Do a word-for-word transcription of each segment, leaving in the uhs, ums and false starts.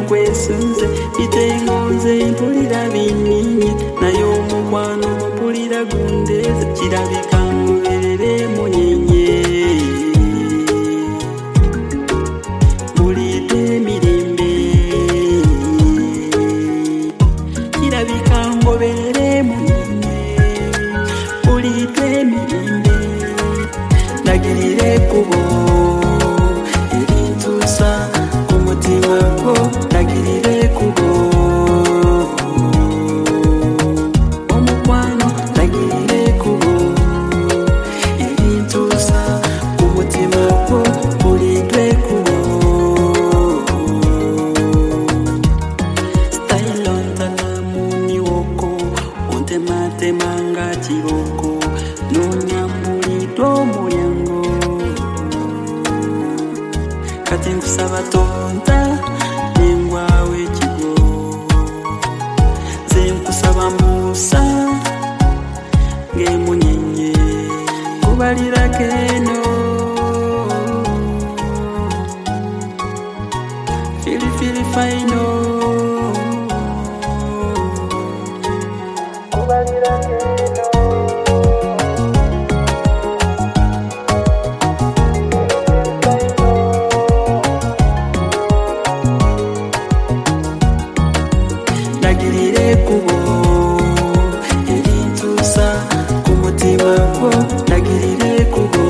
kwesunze bitengonze mpulira bininye naye omukwano mpulira gundeze kirabika ngoberere munyenye mulide emirembe kirabika ngoberere munyenye mulide emirembe ndagirire kubo elintusa kumutima gwo ndagirire kubo omukwano ndagirire kubo elintusa kumutima gwo mulidwe kubo stailontana muniwoko ontematema nga kiboko nonyambulidwa omulyango kati nkusaba tonta nengwawo ekigo nze nkusaba mbuusa ng'emunyenye kubalirako eno filifili faino kubalirako eno ndagirire kubo elintusa kumutima gwo ndagirire kubo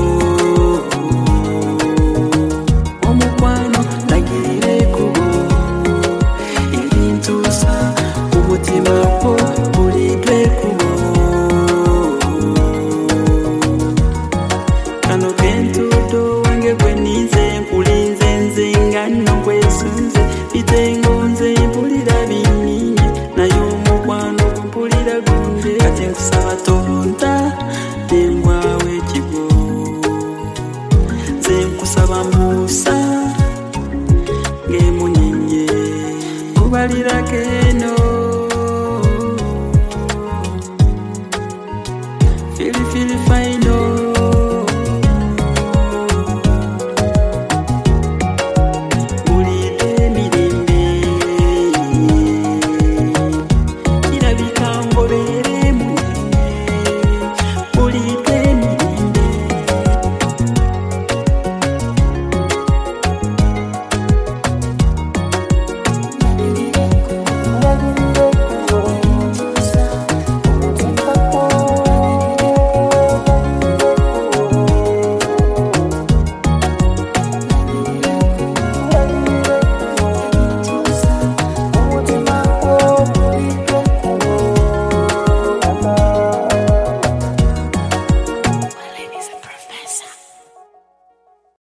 omukwano ndagirire kubo elintusa kumutima gwo mulidwe kubo kano kentudo wange gwe nize nkulinze nze nga nno kwesunze bitengonze mpulira bininye naye omukwano mpulira gunde kati nkusaba tonta nengwawo ekigo nze nkusaba mbuusa ng'emunyenye kubalirako eno